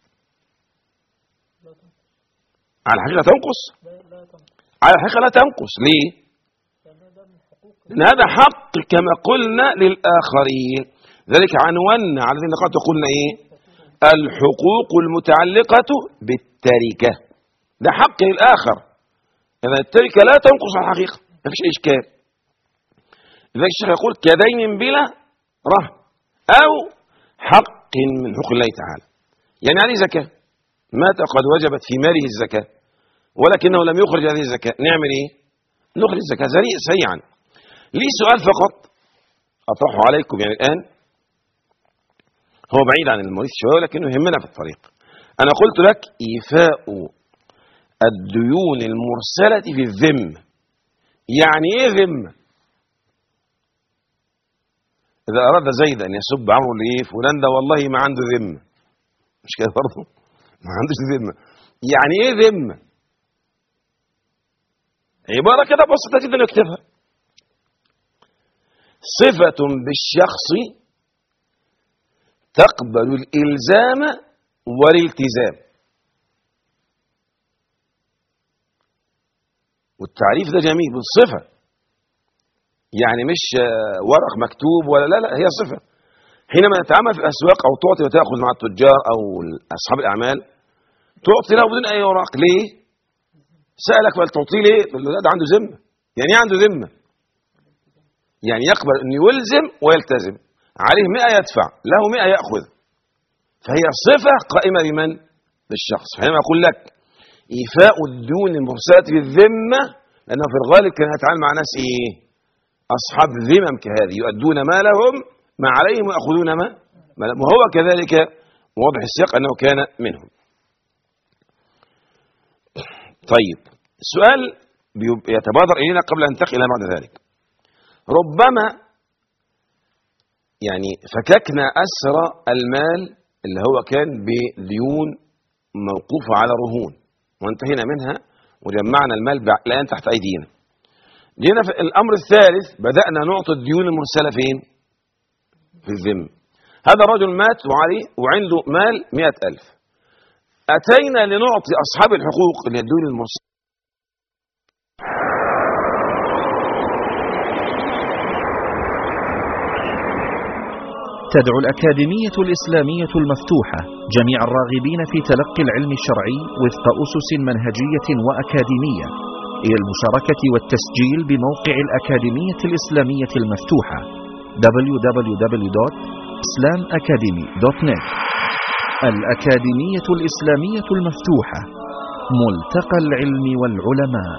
على الحقيقة تنقص؟ على الحقيقة لا تنقص. ليه؟ لأن هذا حق كما قلنا للآخرين. ذلك عنونا على هذه النقاط وقلنا إيه؟ الحقوق المتعلقة بالتركة، ده حق للآخر. إذا التركة لا تنقص على الحقيقة، ما فيش إشكال. لذلك الشيخ يقول كدين بلا رهن أو حق من حقوق الله تعالى. يعني عليه زكاة، مات قد وجبت في ماله الزكاة ولكنه لم يخرج هذه الزكاة، نعمل إيه؟ نخرج الزكاة سريعا. لي سؤال فقط أطرحه عليكم يعني الآن، هو بعيد عن المواريث شوية ولكنه يهمنا في الطريق. أنا قلت لك إيفاء الديون المرسلة في الذمة. يعني إيه ذمة؟ إذا أراد زيد أن يسب عمرو ليه فلان ده والله ما عنده ذمة، مش كده برضه؟ ما عندوش ذمة. يعني إيه ذمة؟ عبارة كده بسيطة جدا نكتبها: صفة بالشخص تقبل الإلزام والالتزام. والتعريف ده جميل بالصفة، يعني مش ورق مكتوب ولا لا لا، هي صفة. حينما نتعامل في الأسواق أو تعطي وتأخذ مع التجار أو أصحاب الأعمال تعطي له بدون أي أوراق. ليه؟ سألك فلتعطيه ليه؟ تقول له ده عنده ذمة. يعني إيه عنده ذمة؟ يعني يقبل أن يلزم ويلتزم، عليه مئة يدفع، له مئة يأخذ. فهي صفة قائمة بمن؟ بالشخص. حينما أقول لك إيفاء الديون المرسلة بالذمة، لأنه في الغالب كان يتعامل مع ناس إيه؟ أصحاب ذمم كهذه، يؤدون ما لهم ما عليهم ويأخذون ما لهم، وهو كذلك واضح السياق أنه كان منهم. طيب، السؤال يتبادر إلينا قبل أن ننتقل إلى بعد ذلك: ربما يعني فككنا أسر المال اللي هو كان بديون موقوفة على رهون وانتهينا منها وجمعنا المال الآن تحت أيدينا. جينا في الأمر الثالث، بدأنا نعطي الديون المرسلة فين؟ في الذمة. هذا الرجل مات وعليه وعنده مال مئة ألف، أتينا لنعطي أصحاب الحقوق اللي هي الديون المرسلة. تدعو الأكاديمية الإسلامية المفتوحة جميع الراغبين في تلقي العلم الشرعي وفق أسس منهجية وأكاديمية إلى المشاركة والتسجيل بموقع الأكاديمية الإسلامية المفتوحة دبليو دبليو دبليو دوت إسلام أكاديمي دوت نت. الأكاديمية الإسلامية المفتوحة، ملتقى العلم والعلماء.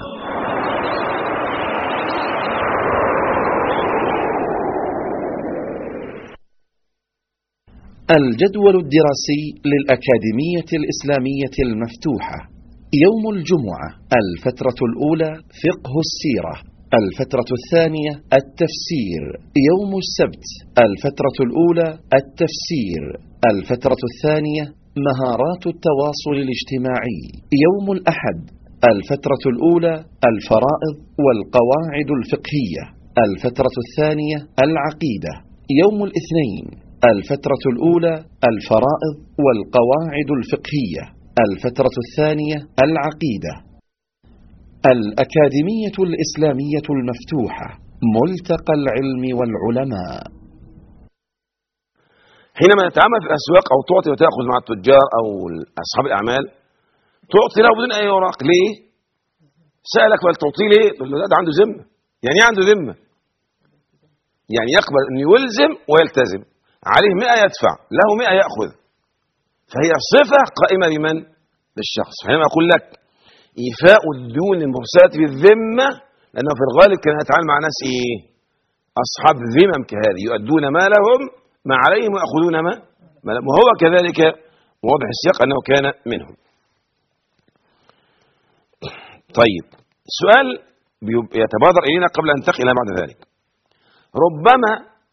الجدول الدراسي للأكاديمية الإسلامية المفتوحة: يوم الجمعة الفترة الأولى فقه السيرة، الفترة الثانية التفسير. يوم السبت الفترة الأولى التفسير، الفترة الثانية مهارات التواصل الاجتماعي. يوم الأحد الفترة الأولى الفرائض والقواعد الفقهية، الفترة الثانية العقيدة. يوم الاثنين الفترة الأولى الفرائض والقواعد الفقهية، الفترة الثانية العقيدة. الأكاديمية الإسلامية المفتوحة، ملتقى العلم والعلماء. حينما نتعامل في الأسواق أو تعطي وتأخذ مع التجار أو أصحاب الأعمال، تعطي له بدون أي أوراق. ليه؟ سألك بل تعطيه ليه؟ ده عنده ذمة. يعني ايه عنده ذمة؟ يعني يقبل أن يلزم ويلتزم، عليه مئة يدفع، له مئة يأخذ. فهي صفة قائمة بمن؟ للشخص. حينما أقول لك إيفاء الديون المرسلة بالذمة، لأنه في الغالب كان يتعامل مع ناس إيه؟ أصحاب ذمم كهذه، يؤدون ما لهم ما عليهم ويأخذون ما ما لهم، وهو كذلك واضح السياق أنه كان منهم. طيب، السؤال يتبادر إلينا قبل أن ننتقل بعد ذلك. ربما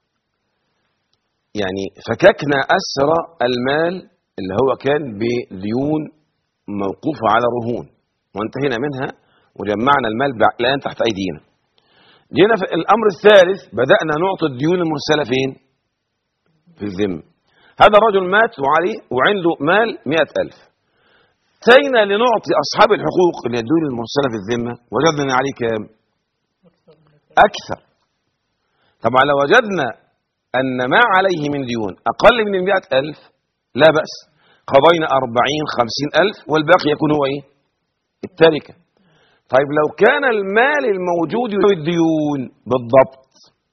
يعني فككنا أسر المال اللي هو كان بديون موقوفة على رهون وانتهينا منها وجمعنا المال الآن تحت أيدينا. جينا في الأمر الثالث، بدأنا نعطي الديون المرسلة فين؟ في الذمة. هذا الرجل مات وعليه وعنده مال مئة ألف، أتينا لنعطي أصحاب الحقوق اللي هي الديون المرسلة في الذمة، وجدنا عليه كام؟ أكثر. طبعا لو وجدنا أن ما عليه من ديون أقل من المئة ألف لا بأس، قضينا أربعين خمسين ألف والباقي يكون هو إيه؟ التركة. طيب لو كان المال الموجود يساوي الديون بالضبط،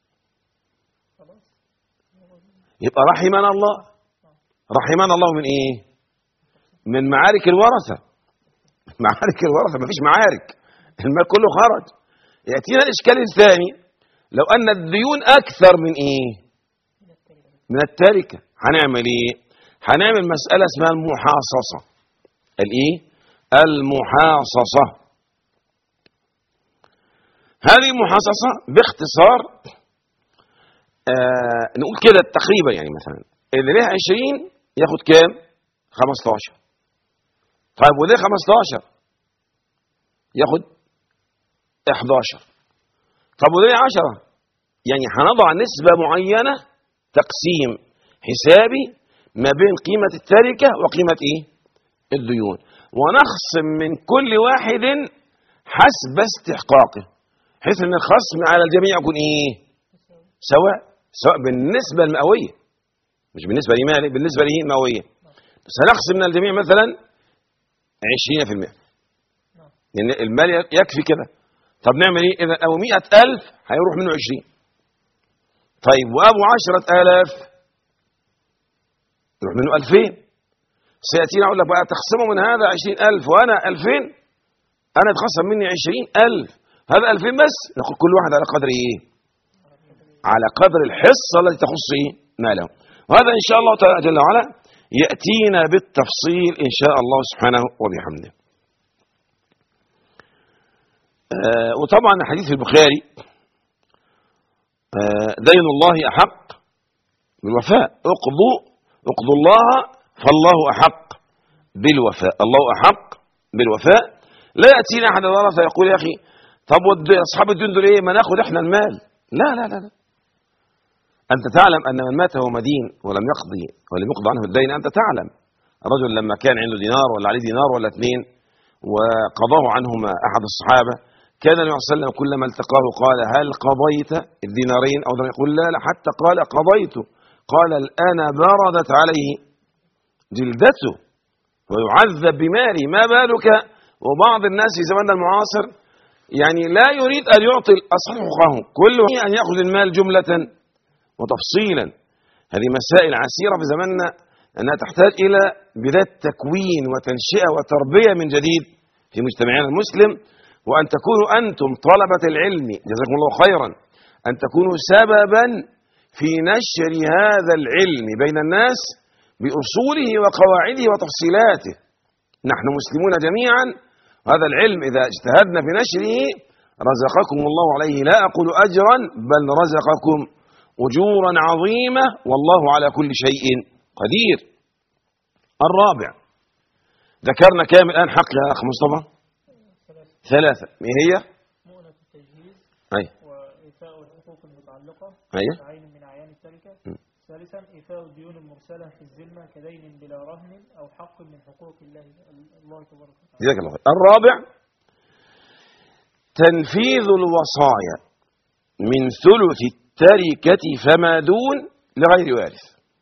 يبقى رحمنا الله. رحمنا الله من إيه؟ من معارك الورثة. معارك الورثة، ما فيش معارك، المال كله خرج. يأتينا الإشكال الثاني، لو أن الديون أكثر من إيه؟ من التركة، هنعمل إيه؟ هنعمل مسألة اسمها المحاصصة. الإيه؟ المحاصصة. هذه المحاصصة باختصار آه نقول كده تقريبا، يعني مثلا اللي ليه عشرين ياخد كام؟ خمستاشر. طيب وليه خمستاشر ياخد احداشر. طب وليه عشرة؟ يعني هنضع نسبة معينة تقسيم حسابي ما بين قيمة التركة وقيمة ايه؟ الديون، ونخصم من كل واحد حسب استحقاقه، حيث ان الخصم على الجميع يكون ايه؟ سواء سواء بالنسبة المئوية، مش بالنسبة لمالي، بالنسبة له المئوية. بس هنخصم من الجميع مثلا عشرين في المئة، لأن المال يكفي كده. طب نعمل ايه؟ إذا أبو مئة ألف هيروح منه عشرين. طيب وأبو عشرة آلاف يروح منه ألفين. سيأتينا أقول لك بقى تخصموا من هذا عشرين ألف وأنا ألفين، أنا اتخصم مني عشرين ألف، هذا ألفين بس. نقول كل واحد على قدر إيه؟ على قدر الحصة التي تخص إيه؟ ماله. وهذا إن شاء الله تعالى جل وعلا يأتينا بالتفصيل إن شاء الله سبحانه وبحمده. آه وطبعا حديث البخاري آه دين الله أحق بالوفاء، اقضوا اقضوا الله فالله أحق بالوفاء، الله أحق بالوفاء. لا يأتينا أحد الورثة يقول يا أخي طب أصحاب الدين دول إيه؟ ما ناخد إحنا المال. لا لا لا لا. أنت تعلم أن من مات وهو مدين ولم يقضي ولم يقضى عنه الدين، أنت تعلم الرجل لما كان عنده دينار ولا عليه دينار ولا اثنين وقضاه عنهما أحد الصحابة، كان النبي صلى الله عليه وسلم كلما التقاه قال هل قضيت الدينارين أو درهم؟ يقول لا لا، حتى قال قضيت، قال الآن بردت عليه جلدته ويعذب بماله، ما بالك وبعض الناس في زماننا المعاصر يعني لا يريد أن يعطي الأصحاب حقوقهم، كله أن يأخذ المال جملة وتفصيلا. هذه مسائل عسيرة في زماننا أنها تحتاج إلى بداية تكوين وتنشئة وتربية من جديد في مجتمعنا المسلم، وأن تكونوا أنتم طلبة العلم جزاكم الله خيرا أن تكونوا سببا في نشر هذا العلم بين الناس بأصوله وقواعده وتفصيلاته. نحن مسلمون جميعا، وهذا العلم إذا اجتهدنا في نشره رزقكم الله عليه، لا أقول أجرا بل رزقكم أجورا عظيمة، والله على كل شيء قدير. الرابع ذكرنا كام الآن حق يا أخ مصطفى؟ ثلاثة. ما هي؟ مؤنة التجهيز، أي، وإيفاء الحقوق المتعلقة، أي، عين من أعيان التركة. ثالثا إيفاء الديون المرسلة في الذمة كدين بلا رهن أو حق من حقوق الله الله تبارك وتعالى. جزاك الله خير. الرابع تنفيذ الوصايا من ثلث التركة فما دون لغير وارث.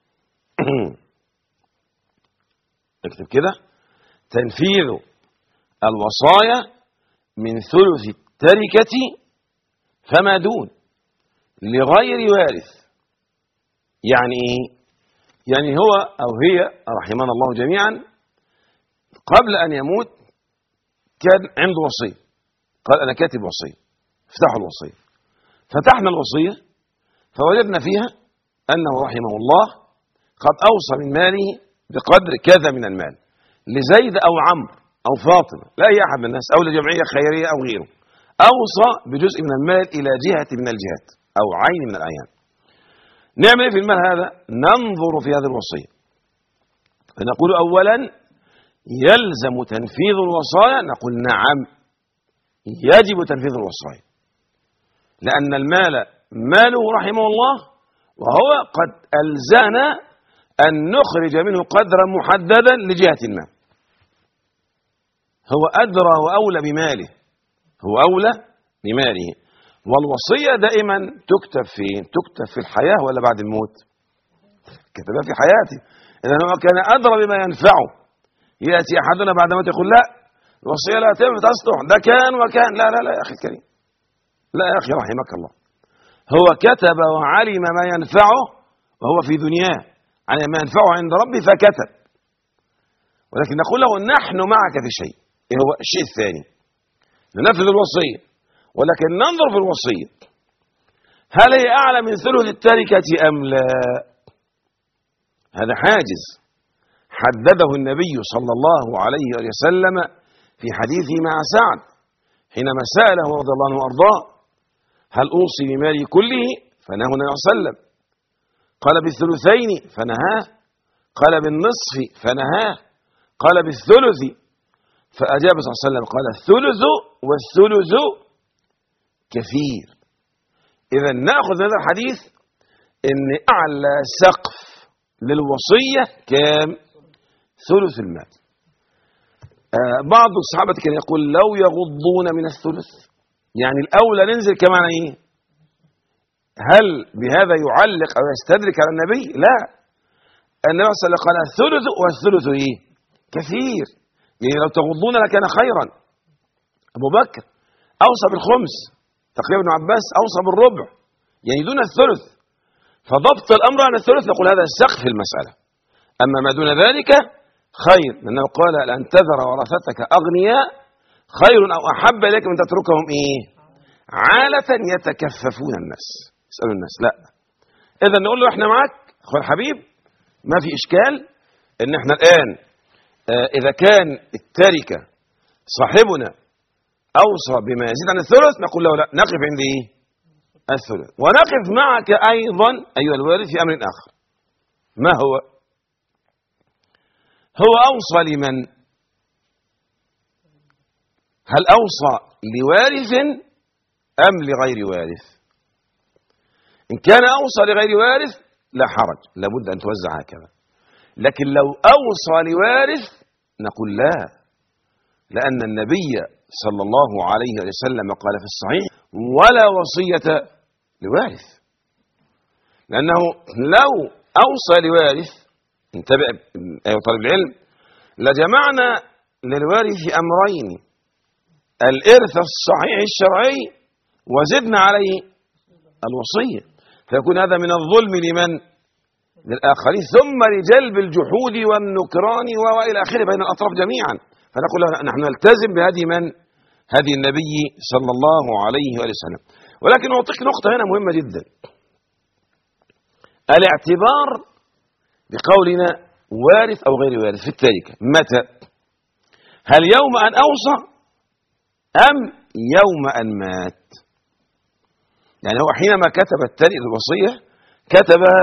اكتب كده: تنفيذ الوصايا من ثلث التركة فما دون لغير وارث. يعني ايه؟ يعني هو او هي رحمنا الله جميعا قبل ان يموت كان عنده وصية، قال انا كاتب وصية، افتحوا الوصية. فتحنا الوصية فوجدنا فيها انه رحمه الله قد اوصى من ماله بقدر كذا من المال لزيد او عمرو او فاطمة، لا اي احد من الناس، او لجمعية خيرية او غيره، اوصى بجزء من المال الى جهة من الجهات او عين من الاعيان. نعمل ايه في المال هذا؟ ننظر في هذه الوصية فنقول اولا يلزم تنفيذ الوصايا، نقول نعم يجب تنفيذ الوصايا، لأن المال ماله رحمه الله، وهو قد ألزمنا أن نخرج منه قدرا محددا لجهة ما. هو أدرى وأولى بماله، هو أولى بماله. والوصية دائما تكتب فين؟ تكتب في الحياة ولا بعد الموت؟ كتبها في حياته. إذا هو كان أدرى بما ينفعه، يأتي أحدنا بعد موت يقول لا الوصية لا تصلح، ده كان وكان، لا لا لا يا أخي الكريم، لا يا أخي رحمك الله، هو كتب وعلم ما ينفعه وهو في دنياه عن ما ينفعه عند ربه فكتب. ولكن نقول له نحن معك في شيء، إيه هو الشيء الثاني؟ ننفذ الوصية، ولكن ننظر في الوصية هل هي أعلى من ثلث التركة أم لا؟ هذا حاجز حدده النبي صلى الله عليه وسلم في حديثه مع سعد حينما سأله رضي الله عنه وأرضاه هل أوصي بمالي كله؟ فنهى النبي صلى الله عليه وسلم. قال بالثلثين فنهاه، قال بالنصف فنهاه، قال بالثلث، فأجاب صلى الله عليه وسلم قال الثلث والثلث كثير. إذا نأخذ هذا الحديث إن أعلى سقف للوصية كام؟ ثلث المال. آه بعض الصحابة كان يقول لو يغضون من الثلث، يعني الأولى ننزل كمان إيه؟ هل بهذا يعلق أو يستدرك على النبي؟ لا، النبي صلى الله عليه وسلم قال الثلث والثلث إيه؟ كثير، يعني لو تغضون لكان خيرا. أبو بكر أوصى بالخمس، تقريبا ابن عباس أوصى بالربع، يعني دون الثلث. فضبط الأمر عن الثلث نقول هذا السقف في المسألة، أما ما دون ذلك خير، لأنه قال لأن تذر ورثتك أغنياء خير أو أحب إليك من تتركهم إيه؟ عالة يتكففون الناس، يسألوا الناس. لا، إذا نقول له إحنا معك أخوي الحبيب، ما في إشكال إن إحنا الآن آه إذا كان التركة صاحبنا أوصى بما يزيد عن الثلث نقول له لا، نقف عند إيه؟ الثلث. ونقف معك أيضا أيها الوارث في أمر آخر. ما هو؟ هو أوصى لمن؟ هل أوصى لوارث أم لغير وارث؟ إن كان أوصى لغير وارث لا حرج، لابد أن توزع هكذا. لكن لو أوصى لوارث نقول لا، لأن النبي صلى الله عليه وسلم قال في الصحيح: ولا وصية لوارث. لأنه لو أوصى لوارث، انتبه أيها طالب العلم، لجمعنا للوارث أمرين: الإرث الصحيح الشرعي، وزدنا عليه الوصية، فيكون هذا من الظلم لمن؟ للآخرين، ثم لجلب الجحود والنكران وإلى آخره بين الأطراف جميعا. فنقول نحن نلتزم بهذه من؟ هذه النبي صلى الله عليه وسلم. ولكن أعطيك نقطة هنا مهمة جدا: الاعتبار بقولنا وارث أو غير وارث في التركة متى؟ هل يوم أن أوصى أم يوم أن مات؟ يعني هو حينما كتب التركة الوصية كتبها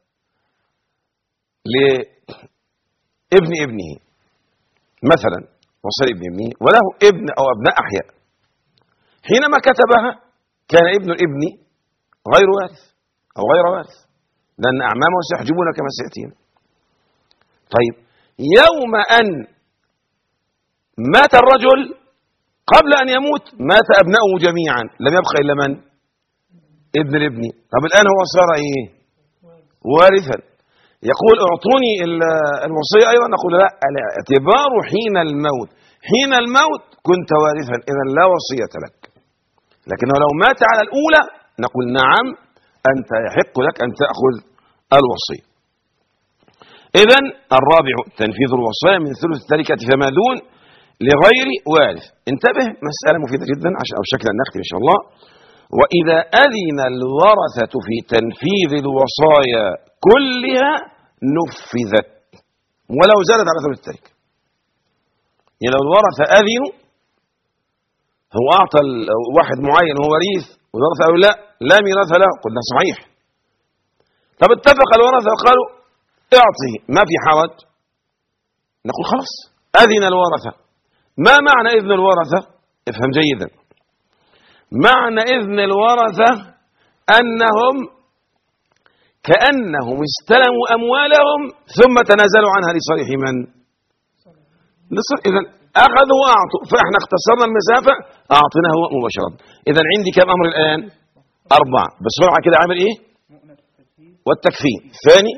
لابن ابنه مثلا، وصل ابن ابنه وله ابن أو أبناء أحياء. حينما كتبها كان ابن الابن غير وارث أو غير وارث، لأن أعمامه سيحجبون كما سيأتينا. طيب يوم أن مات الرجل قبل أن يموت مات أبناؤه جميعا، لم يبقى إلا من؟ ابن الابن. طب الآن هو صار إيه؟ وارثا. يقول اعطوني الوصية أيضا، نقول لا، الاعتبار حين الموت. حين الموت كنت وارثا، إذا لا وصية لك. لكنه لو مات على الأولى نقول نعم، أنت يحق لك أن تأخذ الوصية. إذن الرابع تنفيذ الوصايا من ثلث التركة فما دون لغير وارث. انتبه، مسألة مفيدة جدا عشان بشكل نختم إن شاء الله. وإذا أذن الورثة في تنفيذ الوصايا كلها نفذت ولو زادت على ثلث التركة. يعني لو الورثة أذنوا، هو أعطى واحد معين هو وريث والورثة قالوا لا لا ميراث له، قلنا صحيح. طب اتفق الورثة وقالوا اعطه ما في حرج، نقول خلاص أذن الورثة. ما معنى إذن الورثة؟ افهم جيدا. معنى إذن الورثة أنهم كأنهم استلموا أموالهم ثم تنازلوا عنها لصالح من؟ إذن أخذوا وأعطوا، فإحنا اختصرنا المسافة أعطيناه مباشرة. إذن عندي كم أمر الآن؟ أربعة. بسرعة كده عامل إيه؟ والتكفين. الثاني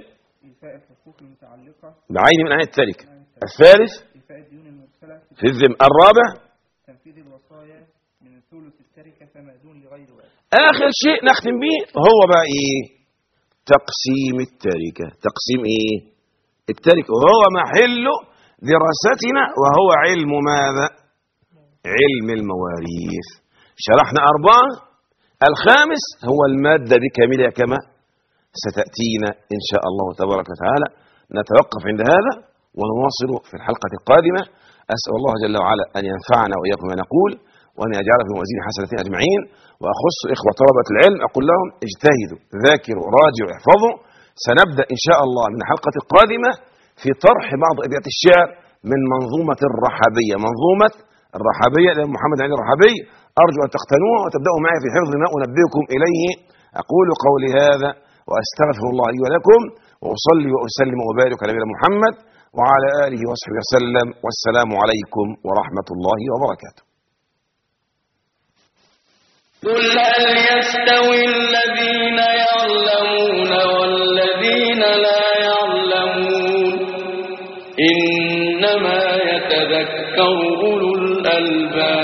بعين من أعين التركة. الثالث في الذم. الرابع تنفيذ الوصايا من ثلث التركة فما دون لغير وارث. آخر شيء نختم به هو بقى إيه؟ تقسيم التركة. تقسيم إيه؟ التركة، وهو محل دراستنا، وهو علم ماذا؟ علم المواريث. شرحنا أربعة، الخامس هو المادة بكاملها كما ستأتينا إن شاء الله تبارك وتعالى. نتوقف عند هذا ونواصل في الحلقة القادمة. أسأل الله جل وعلا أن ينفعنا وإياكم ما نقول، وأن يجعل في موازين حسناتنا أجمعين. وأخص إخوة طلبة العلم أقول لهم اجتهدوا، ذاكروا، راجعوا، احفظوا. سنبدأ إن شاء الله من الحلقة القادمة في طرح بعض أبيات الشعر من منظومة الرحابية. منظومة الرحابية لمحمد علي الرحابي، أرجو أن تقتنوها وتبدأوا معي في حفظ ما أنبئكم إليه. أقول قولي هذا وأستغفر الله لي ولكم، وأصلي وأسلم وبارك على نبينا محمد وعلى آله وصحبه وسلم، والسلام عليكم ورحمة الله وبركاته. قل هل يستوي الذين يعلمون والذين لا يعلمون إنما يتذكر أولو الألباب.